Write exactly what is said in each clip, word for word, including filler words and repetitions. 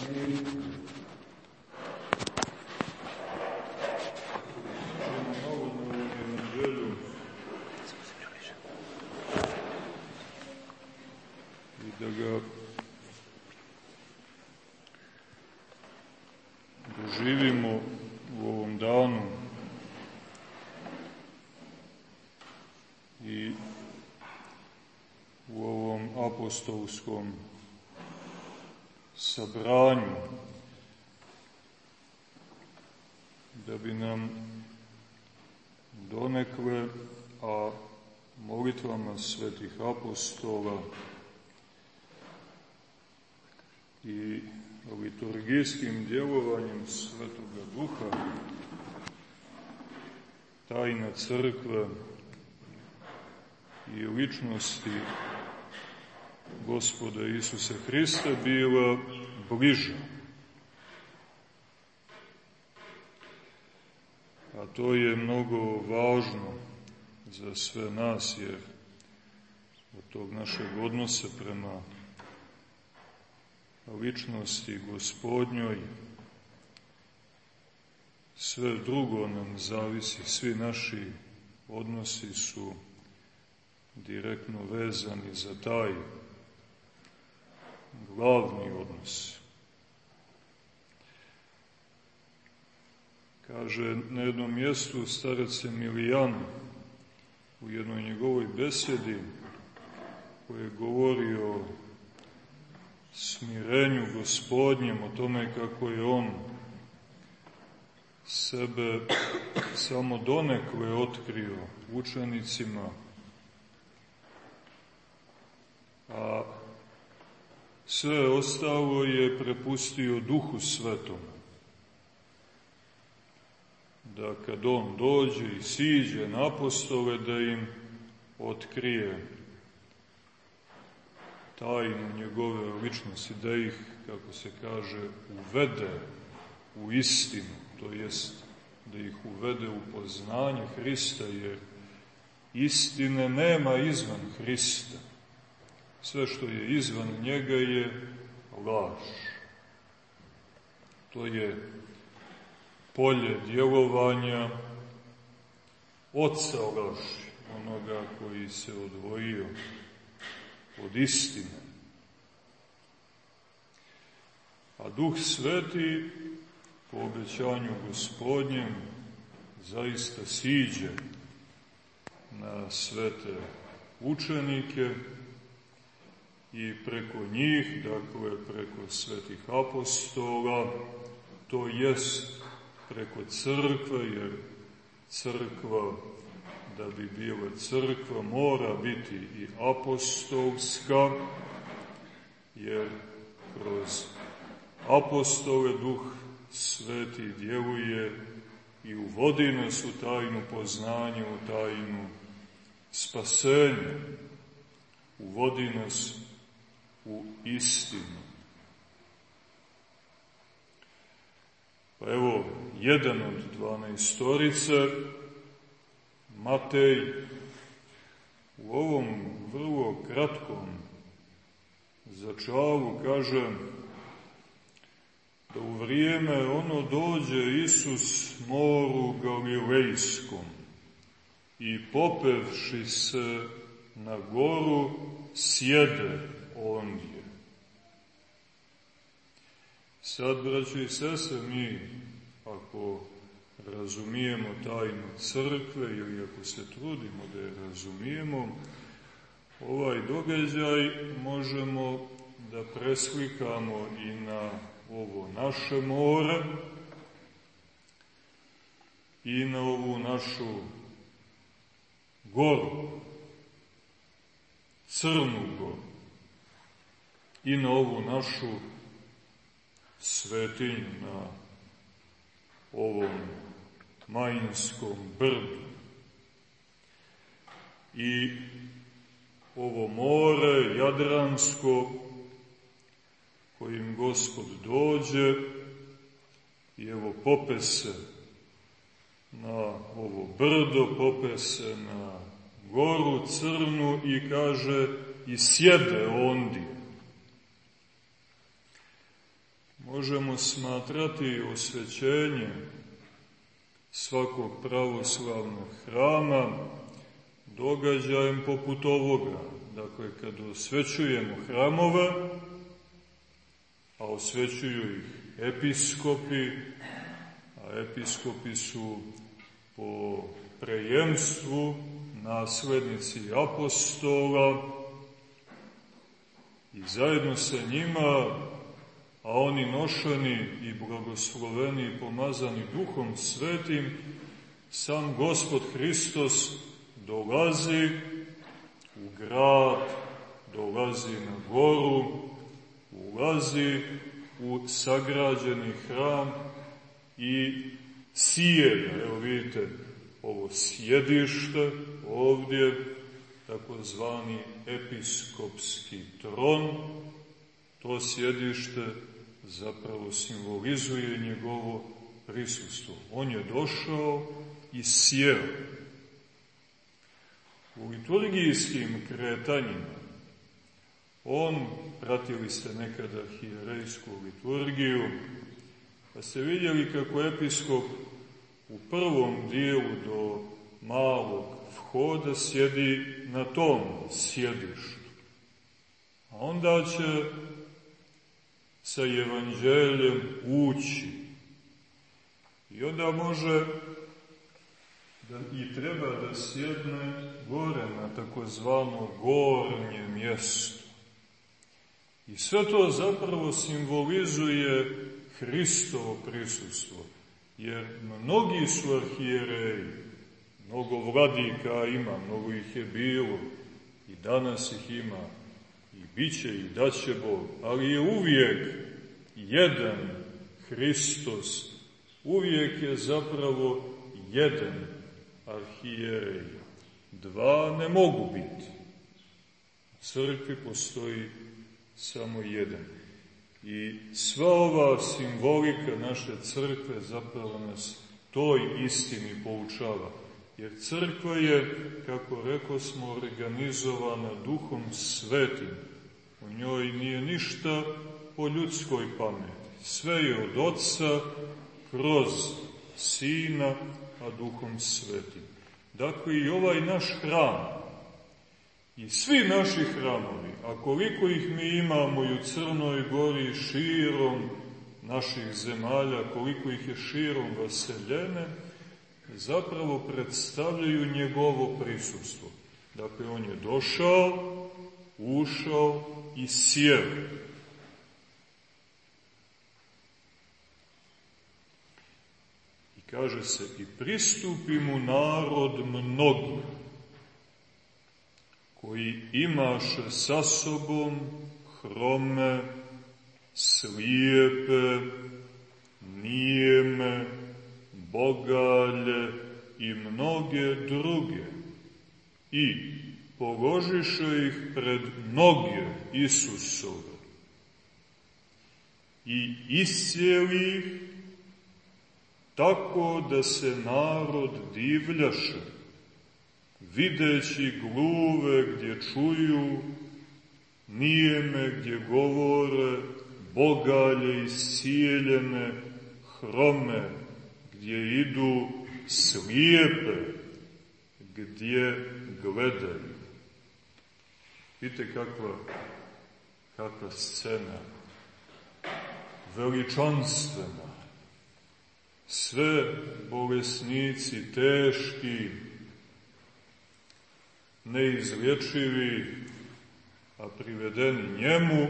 da ga doživimo u ovom danu i u ovom apostolskom sabranju, da bi nam donekle, a molitvama svetih apostola i liturgijskim djelovanjem Svetoga Duha, tajna crkve i ličnosti Gospoda Isusa Hrista bila bliža. A to je mnogo važno za sve nas, jer od tog našeg odnosa prema ličnosti Gospodnjoj sve drugo nam zavisi. Svi naši odnosi su direktno vezani za taj glavni odnos. Kaže na jednom mjestu starac Emilijan u jednoj njegovoj besedi, koji govori o smirenju Gospodnjem, o tome kako je on sebe samo donekle otkrio učenicima, a sve ostalo je prepustio Duhu Svetom. Da kad on dođe i siđe na apostole, da im otkrije tajnu njegove ličnosti, da ih, kako se kaže, uvede u istinu, to jest da ih uvede u poznanje Hrista, jer istine nema izvan Hrista. Sve što je izvan njega je laž. To je polje djelovanja oca laži, onoga koji se odvojio od istine. A Duh Sveti, po obećanju Gospodnjem, zaista siđe na svete učenike i preko njih, dakle preko svetih apostola, to jest preko crkve, jer crkva, da bi bila crkva, mora biti i apostolska, jer kroz apostole Duh Sveti djeluje i uvodi nas u tajnu poznanja, u tajnu spasenja, uvodi nas u istinu. Pa evo, jedan od dvanaestorice, Matej, u ovom vrlo kratkom začalu kaže da u vrijeme ono dođe Isus moru Galilejskom i popevši se na goru sjede ondje. Sad, braćo i sestre, mi, ako razumijemo tajnu crkve ili ako se trudimo da je razumijemo, ovaj događaj možemo da preslikamo i na ovo naše more i na ovu našu goru, Crnu goru, i na ovu našu svetinju na ovom Majinskom brdu. I ovo more Jadransko, kojim Gospod dođe i evo pope se na ovo brdo, pope se na goru Crnu i kaže i sjede ondje. možemo smatrati osvećenje svakog pravoslavnog hrama događajem poput ovoga. Dakle, kad osvećujemo hramove, a osvećuju ih episkopi, a episkopi su po prejemstvu naslednici apostola, i zajedno sa njima, a oni nošeni i blagosloveni i pomazani Duhom Svetim, sam Gospod Hristos dolazi u grad, dolazi na goru, ulazi u sagrađeni hram i sijeda. Evo vidite, ovo sjedište ovdje, takozvani episkopski tron, to sjedište zapravo simbolizuje njegovo prisustvo. On je došao i sjeo. U liturgijskim kretanjima, on, pratili ste nekada hijerejsku liturgiju, pa ste vidjeli kako episkop u prvom dijelu do malog vhoda sjedi na tom sjedištu. A onda će sa evanđeljem ući. I onda može da i treba da sjedne gore na takozvano gornje mjesto. I sve to zapravo simbolizuje Hristovo prisustvo. Jer mnogi su arhijereji, mnogo vladika ima, mnogo ih je bilo, i danas ih ima, i bit će i daće Bog, ali je uvijek jedan Hristos, uvijek je zapravo jedan arhijerej. Dva ne mogu biti. U crkvi postoji samo jedan. I sva ova simbolika naše crkve zapravo nas toj istini poučava. Jer crkva je, kako rekao smo, organizovana Duhom Svetim. U njoj nije ništa po ljudskoj pameti. Sve je od Otca kroz Sina, a Duhom Svetim. Dakle, i ovaj naš hram, i svi naši hramovi, a koliko ih mi imamo i u Crnoj Gori, širom naših zemalja, koliko ih je širom vaseljene, zapravo predstavljaju njegovo prisustvo. Dakle, on je došao, ušao i sjeo. I kaže se, i pristupi mu narod mnogi, koji imaše sa sobom hrome, slijepe, nijeme, bogalje i mnoge druge, i položiše ih pred noge Isusove, i iscijeli ih tako da se narod divljaše, videći gluve gdje čuju, nijeme gdje govore, bogalje iscijeljene, hrome gdje idu, slijepe gdje gledaju. Vidite kakva, kakva scena, veličanstvena. Sve bolesnici teški, neizlječivi, a privedeni njemu,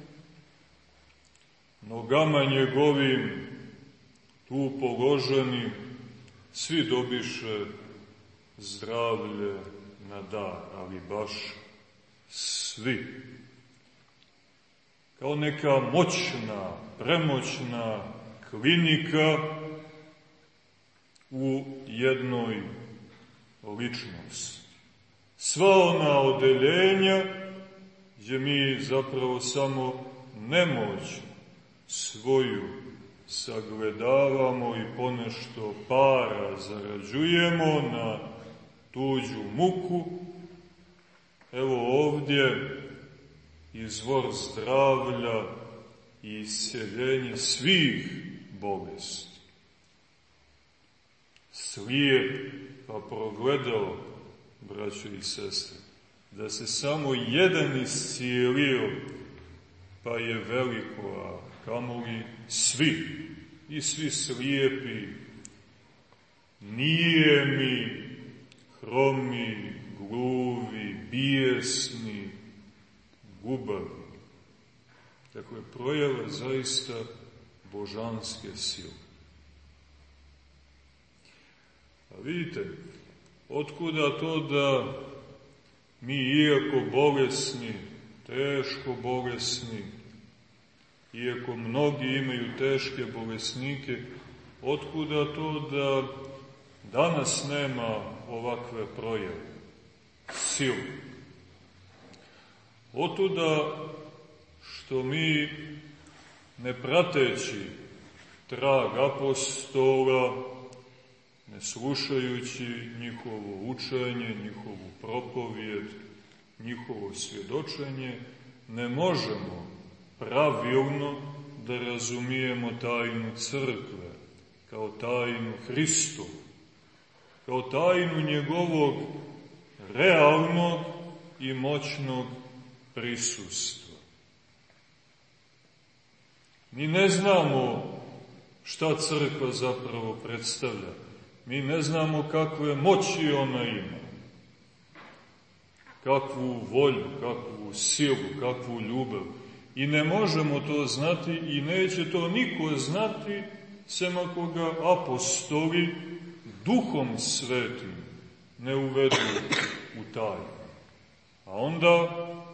nogama njegovim tu položeni, svi dobiše zdravlje na dar, ali baš svi. Kao neka moćna, premoćna klinika u jednoj ličnosti. Sva ona odeljenja gdje mi zapravo samo nemoć svoju sagledavamo i ponešto para zarađujemo na tuđu muku, evo ovdje izvor zdravlja, i isceljenje svih bolesti. Slijep pa progledao, braćo i sestre, da se samo jedan iscijelio, pa je veliko, a kamoli svi, i svi slijepi, nijemi, hromi, gluvi, bijesni, gubavi. Dakle, projava zaista božanske sile. A vidite, otkuda to da mi, iako bolesni, teško bolesni, iako mnogi imaju teške bolesnike, otkuda to da danas nema ovakve projave, silu? Otuda što mi, ne prateći trag apostola, ne slušajući njihovo učenje, njihovu propovijed, njihovo svjedočenje, ne možemo pravilno da razumijemo tajnu crkve, kao tajnu Hristu, kao tajnu njegovog realnog i moćnog prisustva. Mi ne znamo šta crkva zapravo predstavlja. Mi ne znamo kakve moći ona ima, kakvu volju, kakvu silu, kakvu ljubav. I ne možemo to znati i neće to niko znati, sem ako ga apostoli Duhom Svetim ne uvedu u tajnu. A onda,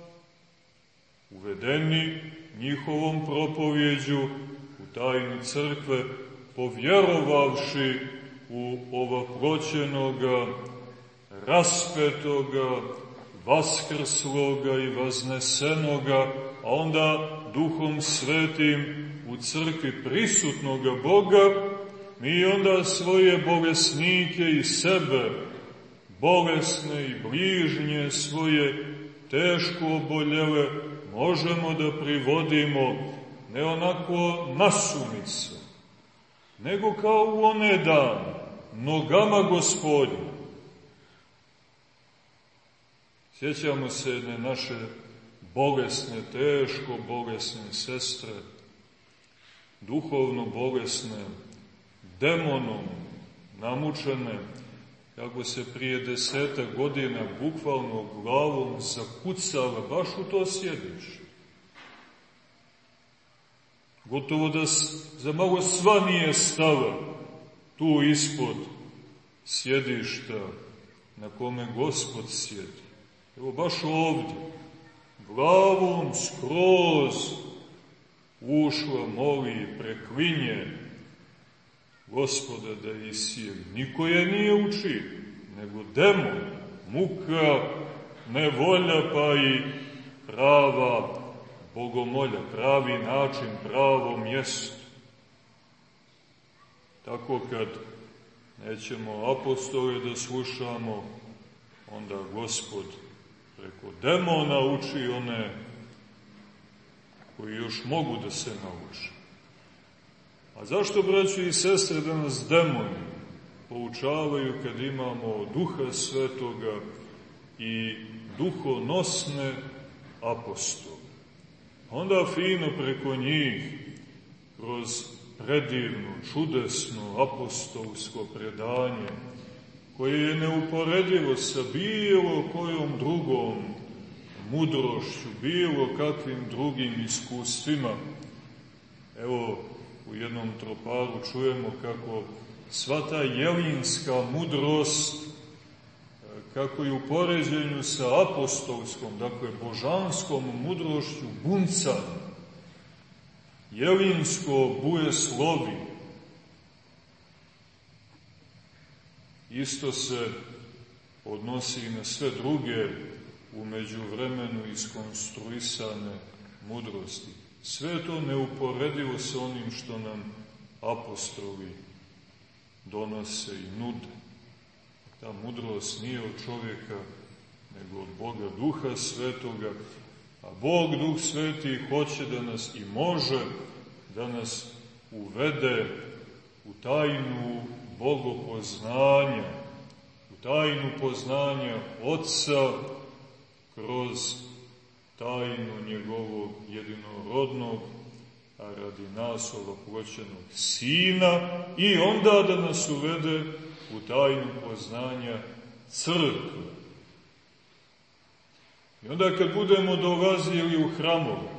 uvedeni njihovom propovjeđu u tajnu crkve, povjerovavši u ovoproćenoga, raspetoga, vaskrsloga i vaznesenoga, a onda Duhom Svetim u crkvi prisutnoga Boga, mi onda svoje bolesnike i sebe, bolesne i bližnje svoje, teško oboljele, možemo da privodimo ne onako nasumice, nego kao u one dane, nogama Gospodnje. Sjećamo se jedne naše bolesne, teško bolesne sestre, duhovno bolesne, demonom namučene, kako se prije desetak godina bukvalno glavom zakucala baš u to sjedište. Gotovo da za malo sva nije stala tu ispod sjedišta na kome Gospod sjedi. Evo baš ovdje, glavom skroz ušla, moli, preklinje Gospoda da je iscijeli. Niko je nije uči, nego demon, muka, nevolja, pa i prava bogomolja, pravi način, pravo mjesto. Tako kad nećemo apostole da slušamo, onda Gospod preko demona uči one koji još mogu da se nauče. A zašto, braći i sestre, da nas demoni poučavaju kad imamo Duha Svetoga i duhonosne apostole? Onda fino preko njih, kroz predivno, čudesno apostolsko predanje, koje je neuporedivo sa bilo kojom drugom mudrošću, bilo kakvim drugim iskustvima. Evo, u jednom troparu čujemo kako sva ta jelinska mudrost, kako je u poređenju sa apostolskom, dakle božanskom mudrošću buncana, jelinsko bujeslovi. Isto se odnosi i na sve druge u međuvremenu iskonstruisane mudrosti. Sve to neuporedivo sa onim što nam apostoli donose i nude. Ta mudrost nije od čovjeka, nego od Boga Duha Svetoga, A Bog, Duh Sveti, hoće da nas i može da nas uvede u tajnu bogopoznanja, u tajnu poznanja Otca kroz tajnu njegovog jedinorodnog, a radi nas ovoploćenog Sina, i onda da nas uvede u tajnu poznanja crkve. I onda kad budemo dolazili u hramove,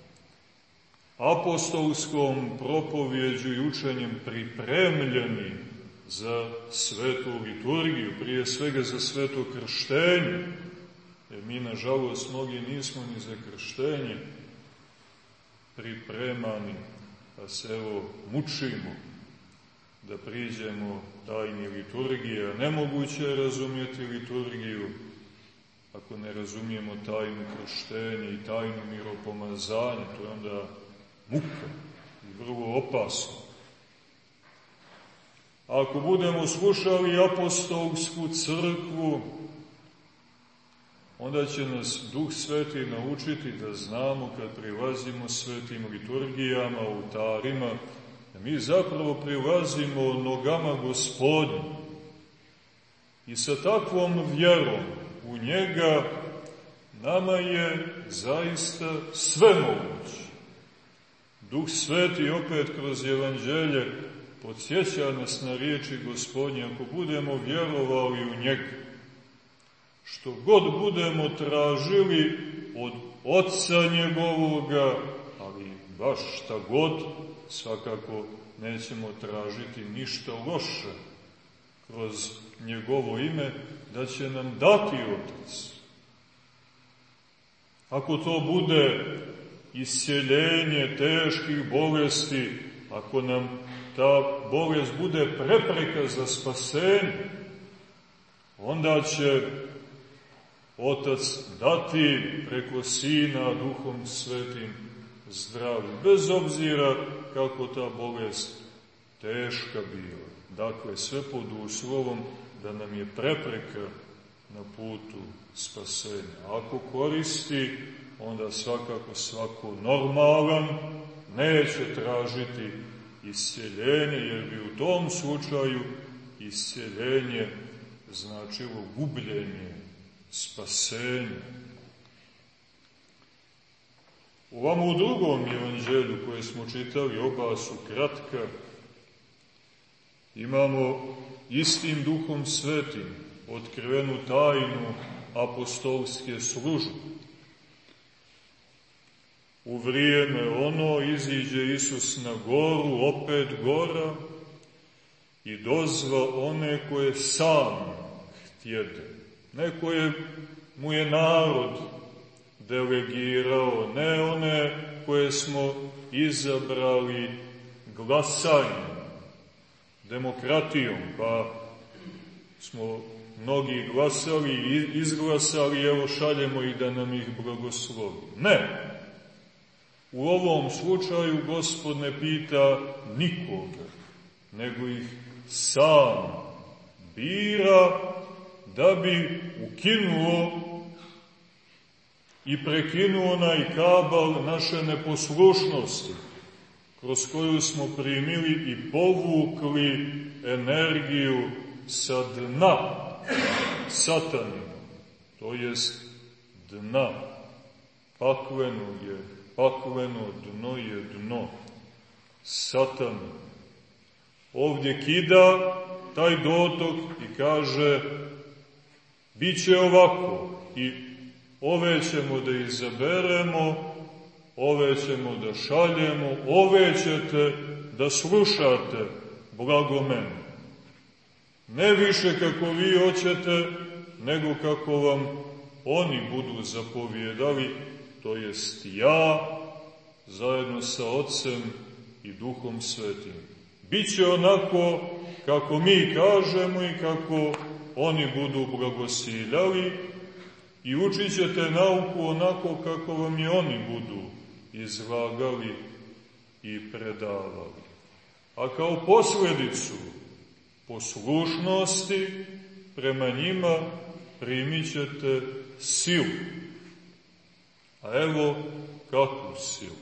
apostolskom propovjeđu i učenjem pripremljeni za svetu liturgiju, prije svega za sveto krštenje, jer mi, nažalost, mnogi nismo ni za krštenje pripremani, pa se evo mučimo da priđemo tajni liturgije, a nemoguće je razumjeti liturgiju ako ne razumijemo tajnu krštenja i tajnu miropomazanja. To je onda muka i vrlo opasno. A ako budemo slušali apostolsku crkvu, onda će nas Duh Sveti naučiti da znamo kad prilazimo svetim liturgijama, oltarima, da mi zapravo prilazimo nogama Gospodnjim. I sa takvom vjerom u njega nama je zaista sve moguće. Duh Sveti opet kroz evanđelje podsjeća nas na riječi Gospodnje: ako budemo vjerovali u njega, što god budemo tražili od Otca njegovoga, ali baš šta god, svakako nećemo tražiti ništa loše kroz njegovo ime, da će nam dati Otac. Ako to bude isceljenje teških bolesti, ako nam ta bolest bude prepreka za spasenje, onda će Otac dati preko Sina Duhom Svetim zdravlje, bez obzira kako ta bolest teška bila. Dakle, sve pod uslovom da nam je prepreka na putu spasenja. Ako koristi, onda svakako svako normalan neće tražiti isceljenje, jer bi u tom slučaju isceljenje značilo gubljenje spasenja. Ovamo u drugom evanđelju koje smo čitali, oba su kratka, imamo istim Duhom Svetim otkrivenu tajnu apostolske službe. U vrijeme ono iziđe Isus na goru, opet gora, i dozva one koje sam htjede. Ne koje mu je narod delegirao, ne one koje smo izabrali glasanjem, demokratijom, pa smo mnogi glasali i izglasali, evo šaljemo ih da nam ih blagoslovi. Ne! U ovom slučaju Gospod ne pita nikoga, nego ih sam bira da bi ukinuo i prekinuo onaj kabal naše neposlušnosti, kroz koju smo primili i povukli energiju sa dna satanina, to jest dna paklenog je, pakleno dno je dno satana. Ovdje kida taj dotok i kaže: biće ovako, i ove ćemo da izaberemo, ove ćemo da šaljemo, ove ćete da slušate, blago meni. Ne više kako vi hoćete, nego kako vam oni budu zapovjedali, to jest ja, zajedno sa Otcem i Duhom Svetim. Biće onako kako mi kažemo i kako oni budu blagosiljali, i učit ćete nauku onako kako vam i oni budu izlagali i predavali. A kao posljedicu poslušnosti prema njima primit ćete silu. A evo kakvu silu.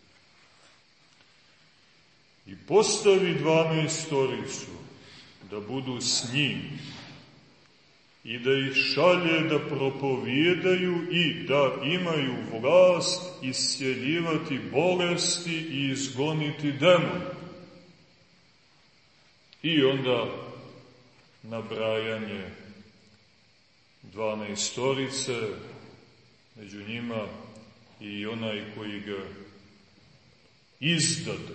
I postavi dvanaestoricu da budu s njim i da ih šalje da propovijedaju i da imaju vlast iscijeljivati bolesti i izgoniti demone. I onda nabrajanje dvanaestorice, među njima i onaj koji ga izdade,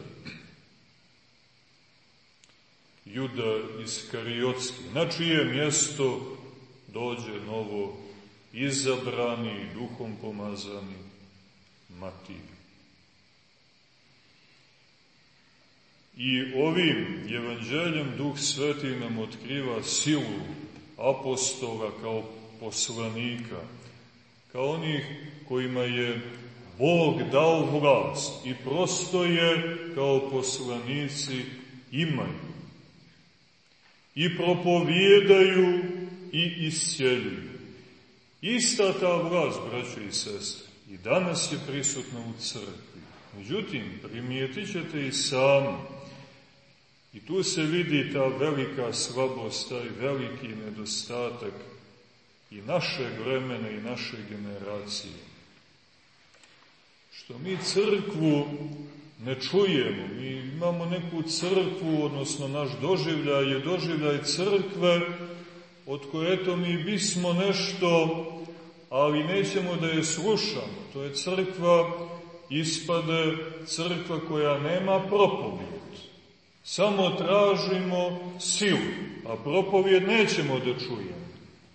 Juda Iskariotski, na čije mjesto dođe novo izabrani, duhom pomazani Matij. I ovim evanđeljem Duh Sveti nam otkriva silu apostola kao poslanika, kao onih kojima je Bog dao vlast i prosto je kao poslanici imaju. I propovijedaju i iscijeljuju. Ista ta vlast, braćo i sestre, i danas je prisutna u crkvi. Međutim, primijetit ćete i sami, i tu se vidi ta velika slabost, taj veliki nedostatak i našeg vremena i naše generacije. Što mi crkvu ne čujemo, mi imamo neku crkvu, odnosno naš doživljaj je doživljaj crkve, od koje eto mi bismo nešto, ali nećemo da je slušamo. To je crkva, ispade crkva koja nema propovijed. Samo tražimo silu, a propovijed nećemo da čujemo.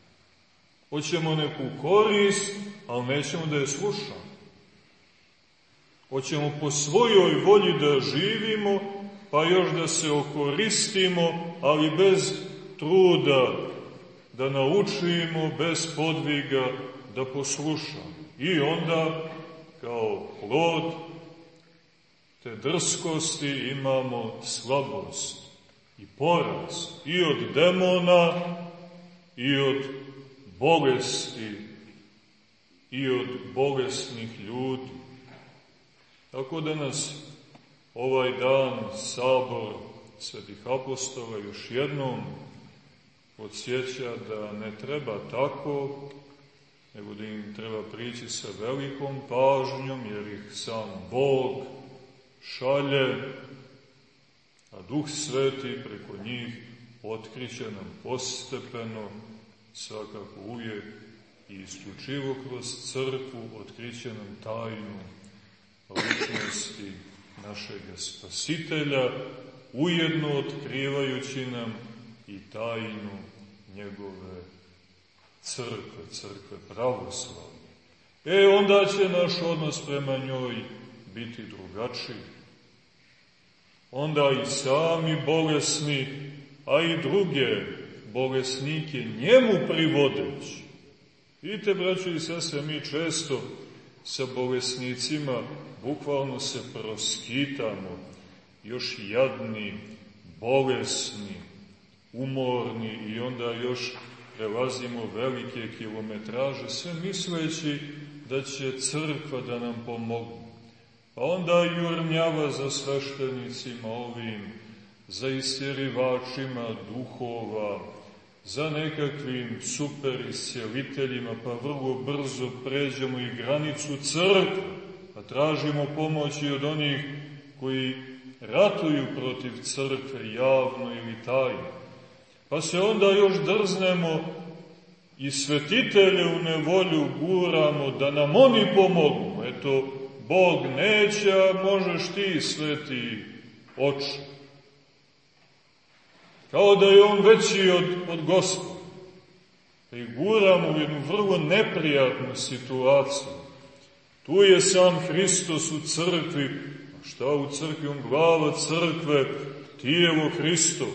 Hoćemo neku korist, ali nećemo da je slušamo. Hoćemo po svojoj volji da živimo, pa još da se okoristimo, ali bez truda da naučimo, bez podviga da poslušamo. I onda, kao plod te drskosti, imamo slabost i poraz i od demona, i od bolesti, i od bolesnih ljudi. Tako da nas ovaj dan sabor svetih apostola još jednom podsjeća da ne treba tako, nego da im treba prići sa velikom pažnjom, jer ih sam Bog šalje, a Duh Sveti preko njih otkriće nam postepeno, svakako uvijek i isključivo kroz crkvu, otkriće nam tajnu ličnosti našeg Spasitelja, ujedno otkrivajući nam i tajnu njegove crkve, crkve pravoslavne. E, onda će naš odnos prema njoj biti drugačiji. Onda i sami bolesni, a i druge bolesnike njemu privodeći. Vidite, braćo i sestre, mi često sa bolesnicima bukvalno se proskitamo, još jadni, bolesni, umorni, i onda još prelazimo velike kilometraže, sve misleći da će crkva da nam pomogne. Pa onda jurnjava za sveštenicima ovim, za istjerivačima duhova, za nekakvim super iscijeliteljima, pa vrlo brzo pređemo i granicu crkve, pa tražimo pomoći od onih koji ratuju protiv crkve javno ili tajno. Pa se onda još drznemo i svetitelje u nevolju guramo da nam oni pomognu. Eto, Bog neće, a možeš ti, sveti oče. Kao da je on veći od, od Gospoda. I guramo u jednu vrlo neprijatnu situaciju. Tu je sam Hristos u crkvi. A šta u crkvi? On glava crkve, tijelo Hristovo.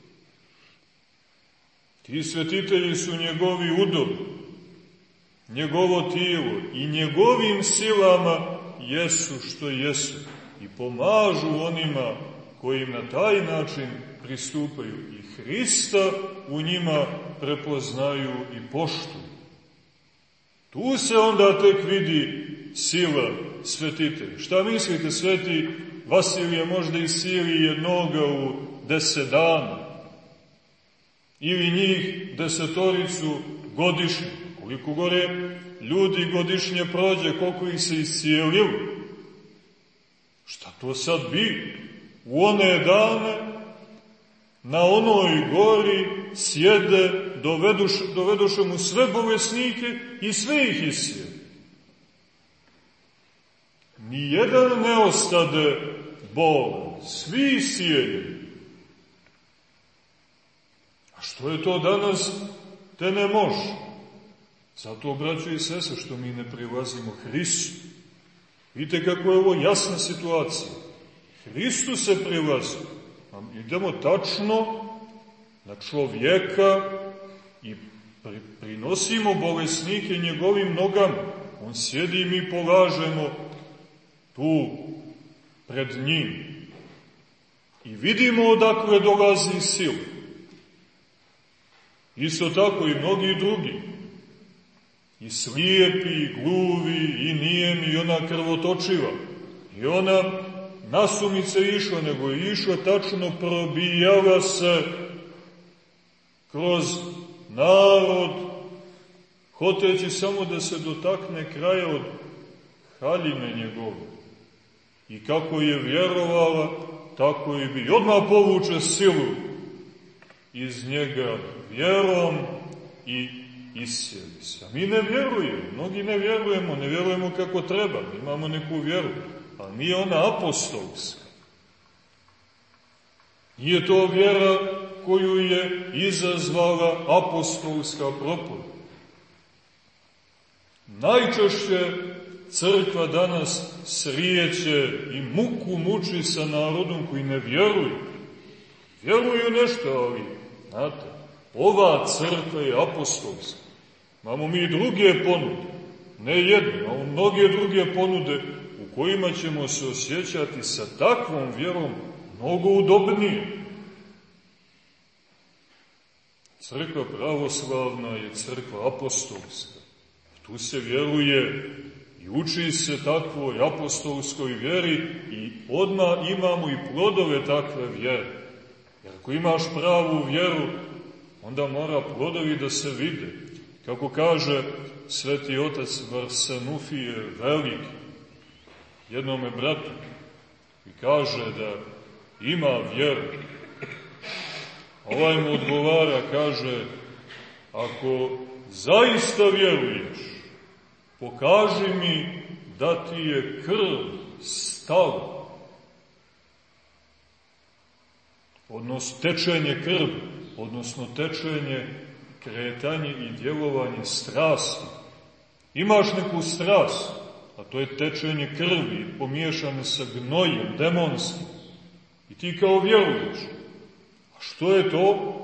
Ti svetitelji su njegovi udovi, njegovo tijelo, i njegovim silama jesu što jesu i pomažu onima koji na taj način pristupaju i Hrista u njima prepoznaju i poštuju. Tu se onda tek vidi sila svetitelja. Šta mislite, sveti Vasilije možda isili jednoga u deset dana? Ili njih desetoricu godišnje? Koliko gore ljudi godišnje prođe, koliko ih se iscijelilo? Šta to sad bi? U one dane na onoj gori sjede, doveduše, doveduše mu sve bolesnike i sve ih iscijeli. Nijedan ne ostade bolan, svi iscijeli. A što je to danas, te ne može. Zato, braćo i sestre, što mi ne prilazimo Hristu. Vidite kako je ovo jasna situacija. Hristu se prilazi. Idemo tačno na čovjeka i pri, prinosimo bolesnike njegovim nogama. On sjedi i mi polažemo tu pred njim. I vidimo odakle dolazi sila. Isto tako i mnogi drugi. I slijepi, i gluvi, i nijemi, i ona krvotočiva. I ona nasumice išla, nego je išla tačno, probijala se kroz narod, hoteći samo da se dotakne kraja od haljine njegove. I kako je vjerovala, tako i bi. Odmah povuče silu iz njega vjerom i iscijeli se. Mi ne vjerujemo, mnogi ne vjerujemo, ne vjerujemo kako treba, imamo neku vjeru, ali nije ona apostolska. Nije to vjera koju je izazvala apostolska propovijed. Najčešće crkva danas srijeće i muku muči sa narodom koji ne vjeruju. Vjeruju nešto, ali, znate, ova crkva je apostolska. Imamo mi druge ponude, ne jedne, imamo mnoge druge ponude u kojima ćemo se osjećati sa takvom vjerom mnogo udobnije. Crkva pravoslavna je crkva apostolska. Tu se vjeruje i uči se takvoj apostolskoj vjeri i odmah imamo i plodove takve vjere. Jer ako imaš pravu vjeru, onda mora plodovi da se vide. Kako kaže sveti otac Varsanufije Veliki jednome bratu i kaže da ima vjeru. Ovaj mu odgovara, kaže, ako zaista vjeruješ, pokaži mi da ti je krv stala. Odnosno tečenje krvi, odnosno tečenje, kretanje i djelovanje strasti. Imaš neku strast, a to je tečenje krvi, pomiješane sa gnojem, demonskim. I ti kao vjeruješ. A što je to?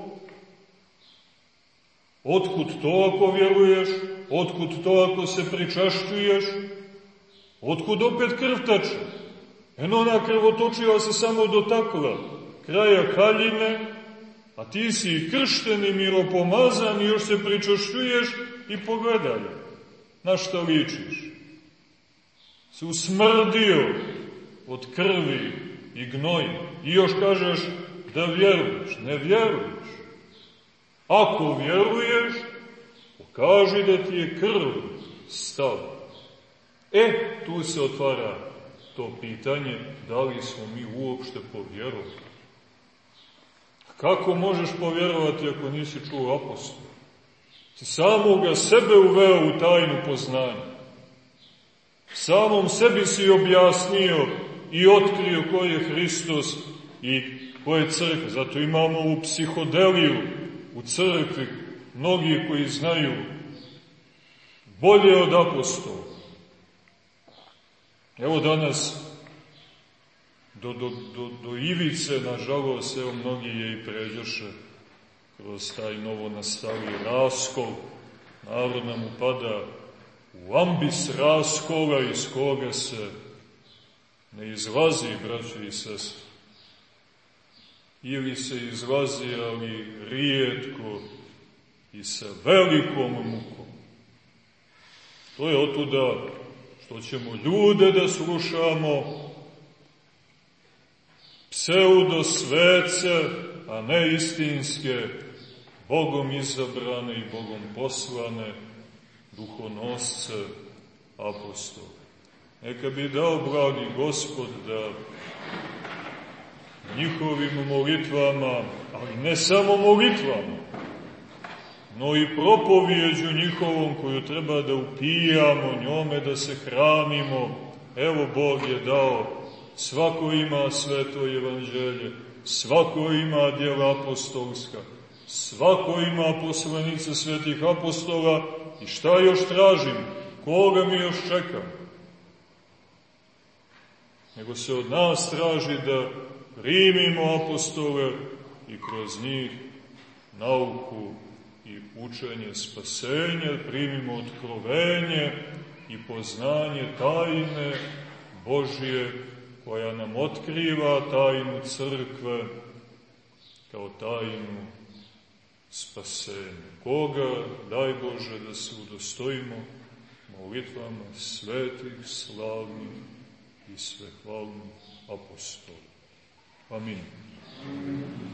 Otkud to ako vjeruješ? Otkud to ako se pričašćuješ? Otkud opet krv teče? Eno ona krvotočiva se samo dotakla kraja haljine, a ti si kršten i miropomazan i još se pričašćuješ i pogledaj, na šta ličiš. Si usmrdio od krvi i gnoja i još kažeš da vjeruješ. Ne vjeruješ. Ako vjeruješ, pokaži da ti je krv stala. E, tu se otvara to pitanje, da li smo mi uopšte povjerovali. Kako možeš povjerovati ako nisi čuo apostola? Ti samoga sebe uveo u tajnu poznanja. Samom sebi si objasnio i otkrio ko je Hristos i ko je crkva. Zato imamo ovu psihodeliju u crkvi, mnogi koji znaju bolje od apostola. Evo danas do, do, do, do ivice, nažalost, evo mnogi je i pređoše kroz taj novo nastali raskol. Narod nam upada u ambis raskola iz koga se ne izlazi, braćo i sestre. Ili se izlazi, ali rijetko i sa velikom mukom. To je otuda što ćemo ljude da slušamo, pseudo svece, a ne istinske, Bogom izabrane i Bogom poslane duhonosce, apostole. Neka bi dao blagi Gospod da njihovim molitvama, ali ne samo molitvama, no i propovijeđu njihovom koju treba da upijamo, njome da se hranimo. Evo Bog je dao, svako ima sveto evanđelje, svako ima djela apostolska, svako ima poslanice svetih apostola i šta još tražim, koga mi još čekam? Nego se od nas traži da primimo apostole i kroz njih nauku i učenje spasenja, primimo otkrovenje i poznanje tajne Božije, koja nam otkriva tajnu crkve kao tajnu spasenja. Koga, daj Bože, da se udostojimo molitvama svetih, slavnih i svehvalnih apostola. Amin.